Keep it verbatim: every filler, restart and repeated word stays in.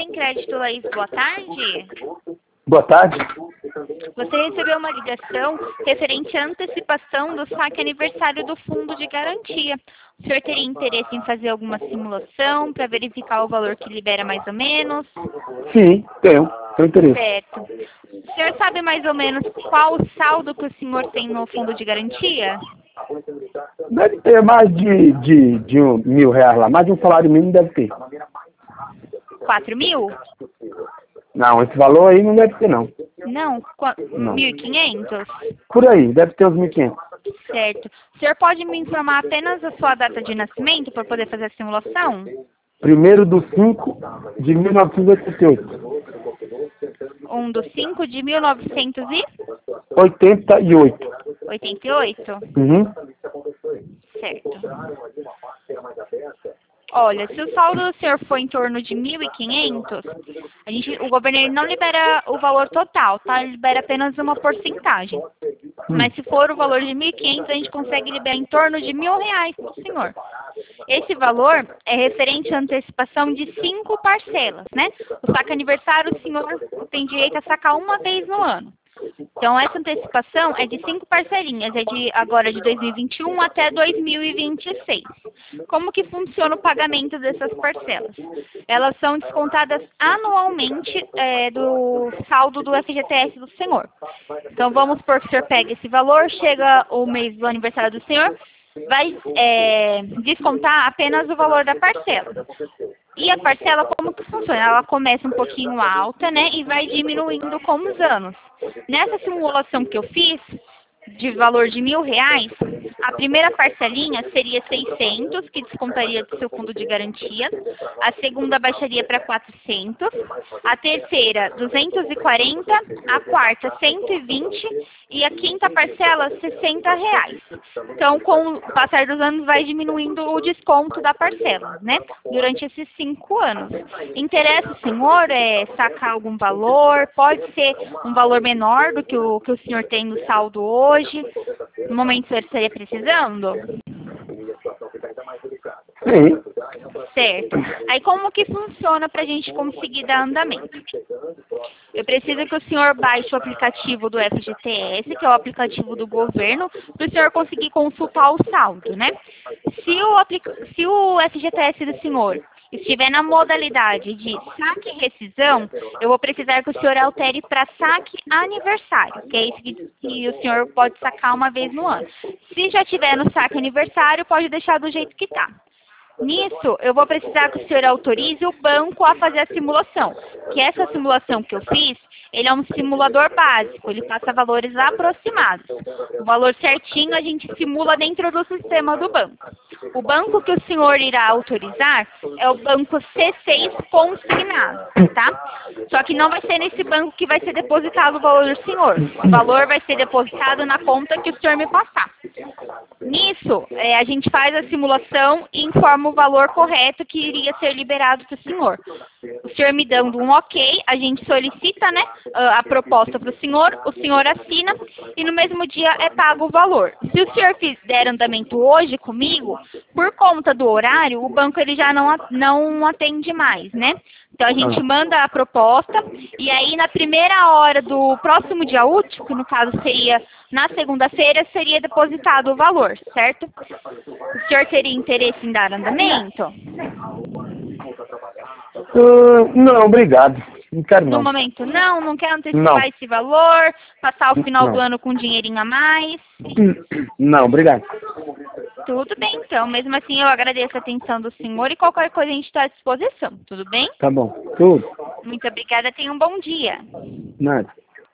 Sem Crédito, Laís, boa tarde. Boa tarde. Você recebeu uma ligação referente à antecipação do saque aniversário do Fundo de Garantia. O senhor teria interesse em fazer alguma simulação para verificar o valor que libera mais ou menos? Sim, tenho. Tenho interesse. Certo. O senhor sabe mais ou menos qual o saldo que o senhor tem no Fundo de Garantia? Deve ter mais de, de, de um mil reais lá. Mais de um salário mínimo deve ter. Quatro mil? Não, esse valor aí não deve ter, não. Não? Qua- Não. Mil e quinhentos? Por aí, deve ter uns mil e quinhentos. Certo. O senhor pode me informar apenas a sua data de nascimento para poder fazer a simulação? Primeiro do cinco de mil novecentos e oitenta e oito. um do cinco de mil novecentos e oitenta e oito. oitenta e oito? Uhum. Certo. Olha, se o saldo do senhor for em torno de mil e quinhentos, a gente, o governo ele não libera o valor total, tá? Ele libera apenas uma porcentagem. Mas se for o valor de mil e quinhentos, a gente consegue liberar em torno de mil reais para o senhor. Esse valor é referente à antecipação de cinco parcelas, né? O saque aniversário, o senhor tem direito a sacar uma vez no ano. Então, essa antecipação é de cinco parcelinhas, é de agora de dois mil e vinte e um até dois mil e vinte e seis. Como que funciona o pagamento dessas parcelas? Elas são descontadas anualmente é, do saldo do F G T S do senhor. Então, vamos supor que o senhor pega esse valor, chega o mês do aniversário do senhor, vai é, descontar apenas o valor da parcela. E a parcela, como que funciona? Ela começa um pouquinho alta, né, e vai diminuindo com os anos. Nessa simulação que eu fiz, de valor de mil reais, a primeira parcelinha seria seiscentos, que descontaria do seu fundo de garantia. A segunda baixaria para quatrocentos. A terceira, duzentos e quarenta. A quarta, cento e vinte. E a quinta parcela, sessenta reais. Então, com o passar dos anos, vai diminuindo o desconto da parcela, né? Durante esses cinco anos. Interessa o senhor é, sacar algum valor? Pode ser um valor menor do que o que o senhor tem no saldo hoje. Hoje, no momento que você estaria precisando? Sim. Certo. Aí como que funciona para a gente conseguir dar andamento? Eu preciso que o senhor baixe o aplicativo do F G T S, que é o aplicativo do governo, para o senhor conseguir consultar o saldo, né? Se o, aplica... Se o F G T S do senhor estiver na modalidade de saque e rescisão, eu vou precisar que o senhor altere para saque aniversário, que é isso que, que o senhor pode sacar uma vez no ano. Se já tiver no saque aniversário, pode deixar do jeito que está. Nisso, eu vou precisar que o senhor autorize o banco a fazer a simulação. Que essa simulação que eu fiz, ele é um simulador básico, ele passa valores aproximados. O valor certinho a gente simula dentro do sistema do banco. O banco que o senhor irá autorizar é o banco C seis consignado, tá? Só que não vai ser nesse banco que vai ser depositado o valor do senhor. O valor vai ser depositado na conta que o senhor me passar. Nisso, é, a gente faz a simulação e informa o valor correto que iria ser liberado para o senhor. O senhor me dando um ok, a gente solicita, né, a proposta para o senhor, o senhor assina e no mesmo dia é pago o valor. Se o senhor fizer andamento hoje comigo, por conta do horário, o banco ele já não, não atende mais, né? Então a gente manda a proposta e aí na primeira hora do próximo dia útil, que no caso seria na segunda-feira, seria depositado o valor, certo? O senhor teria interesse em dar andamento? Uh, não, obrigado. Não quero não. No momento não, não quer antecipar Não. esse valor, passar o final Não. do ano com um dinheirinho a mais? Não, obrigado. Tudo bem, então. Mesmo assim, eu agradeço a atenção do senhor e qualquer coisa a gente está à disposição. Tudo bem? Tá bom. Tudo. Muito obrigada. Tenha um bom dia. Nada.